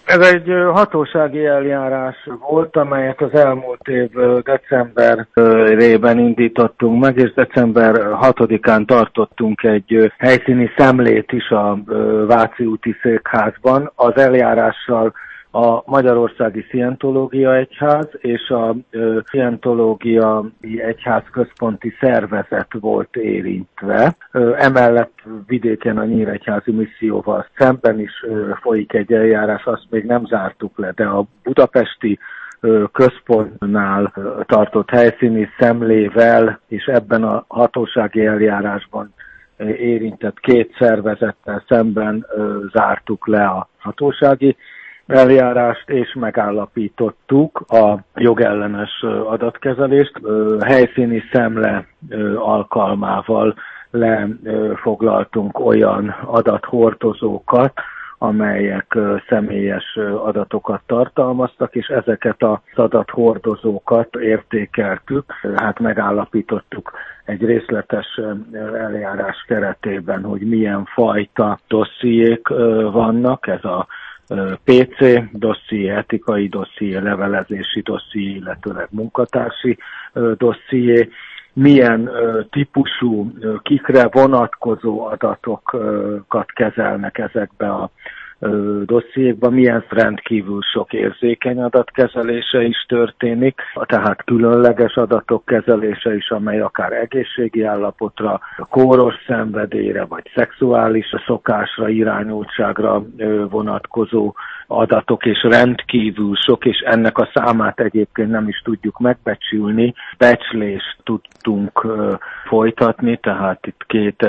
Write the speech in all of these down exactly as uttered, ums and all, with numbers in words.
Ez egy hatósági eljárás volt, amelyet az elmúlt év decemberében indítottunk meg, és december hatodikán tartottunk egy helyszíni szemlét is a Váci úti székházban. Az eljárással a Magyarországi Szientológia Egyház és a Szientológiai Egyház központi szervezet volt érintve. Emellett vidéken a Nyíregyházi misszióval szemben is folyik egy eljárás, azt még nem zártuk le, de a budapesti központnál tartott helyszíni szemlével és ebben a hatósági eljárásban érintett két szervezettel szemben zártuk le a hatósági eljárást, és megállapítottuk a jogellenes adatkezelést. Helyszíni szemle alkalmával lefoglaltunk olyan adathordozókat, amelyek személyes adatokat tartalmaztak, és ezeket az adathordozókat értékeltük. Hát megállapítottuk egy részletes eljárás keretében, hogy milyen fajta dossziék vannak, ez a pé cé dosszié, etikai dosszié, levelezési dosszié, illetőleg munkatársi dosszié, milyen típusú, kikre vonatkozó adatokat kezelnek ezekbe a dossziékban, milyen rendkívül sok érzékeny adatkezelése is történik, tehát különleges adatok kezelése is, amely akár egészségi állapotra, kóros szenvedélyre vagy szexuális szokásra, irányultságra vonatkozó adatok, és rendkívül sok, és ennek a számát egyébként nem is tudjuk megbecsülni. Becslést tudtunk folytatni, tehát itt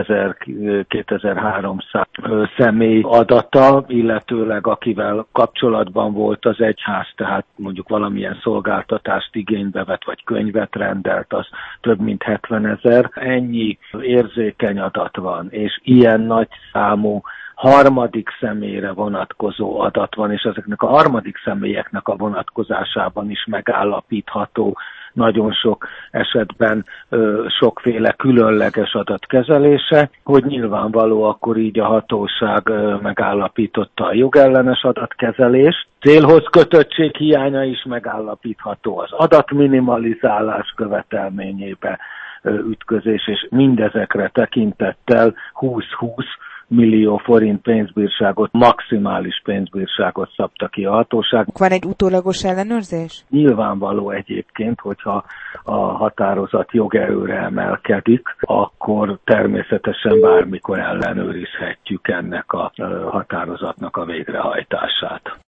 kétezer-háromszáz személy adata, illetőleg akivel kapcsolatban volt az egyház, tehát mondjuk valamilyen szolgáltatást igénybe vett, vagy könyvet rendelt, az több mint hetvenezer. Ennyi érzékeny adat van, és ilyen nagy számú harmadik személyre vonatkozó adat van, és ezeknek a harmadik személyeknek a vonatkozásában is megállapítható nagyon sok esetben ö, sokféle különleges adatkezelése, hogy nyilvánvaló akkor így a hatóság ö, megállapította a jogellenes adatkezelést. Célhoz kötöttség hiánya is megállapítható, az adatminimalizálás követelményébe ö, ütközés, és mindezekre tekintettel húsz-húsz millió forint pénzbírságot, maximális pénzbírságot szabta ki a hatóság. Van egy utólagos ellenőrzés? Nyilvánvaló egyébként, hogyha a határozat jogerőre emelkedik, akkor természetesen bármikor ellenőrizhetjük ennek a határozatnak a végrehajtását.